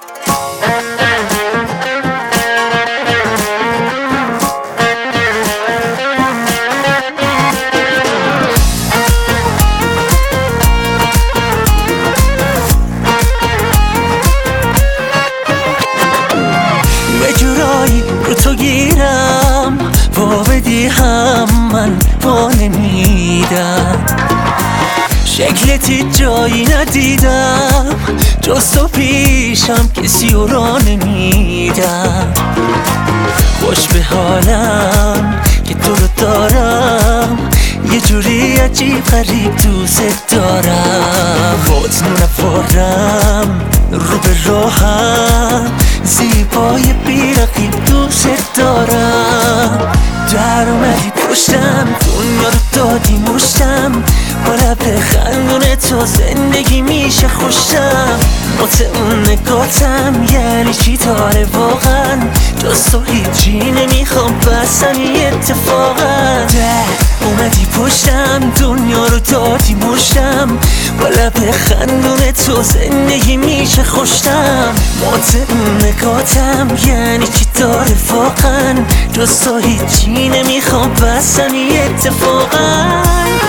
یه جورایی رو تو گیرم با بدی هم من با نمیدم شکلتی جایی ندیدم جز تو پیشم کسی رو نمیدم خوش به حالم که تو رو دارم یه جوری عجیب غریب دوست دارم بات نفارم رو به راهم زیبای بی‌رقیب دوست دارم در اومدی پشتم دنیا رو دادی مشتم با لب خندون تو زندگی میشه خوشم مت اون نگاتم یعنی چی داره واقعا جز تو هیچی نمیخوام بس همین اتفاقا اومدی پشتم دنیا رو دادی مشتم با لب خندون تو زندگی میشه خوشم مت اون نگاتم یعنی چی داره واقعا جز تو هیچی نمیخوام بس همین اتفاقا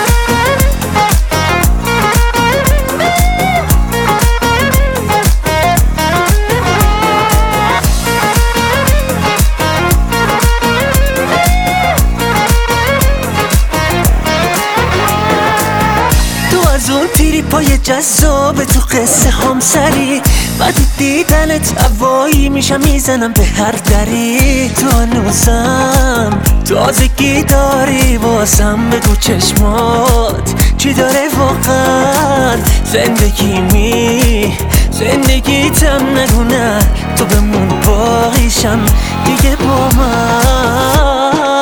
از اون تریپای جذاب تو قصه هم سری بعد دیدنت هوایی میشم میزنم به هر دری تو هنوزم تازگی داری واسم بگو چشمات چی داره واقعا زندگیتم نگو نه تو بمون باقیشم دیگه با من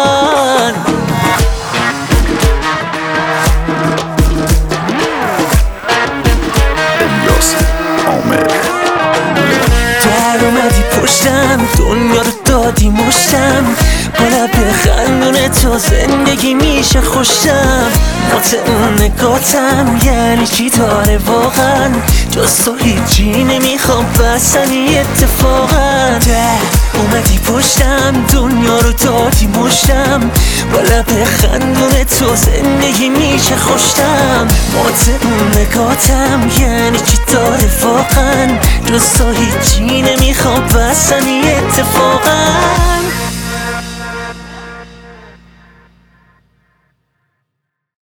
در اومدی پشتم دنیا رو دادی مشتم با لب خندون تو زندگی میشه خوشم مت اون نگاتم یعنی چی داره واقعا جز تو هیچی نمیخوام بس همین اتفاقا اومدی پشتم دنیا رو دادی مشتم با لب خندون تو زندگی میشه خوشم مت اون نگاتم یعنی چی داره واقعا جز تو هیچی نمیخوام بس همین اتفاقا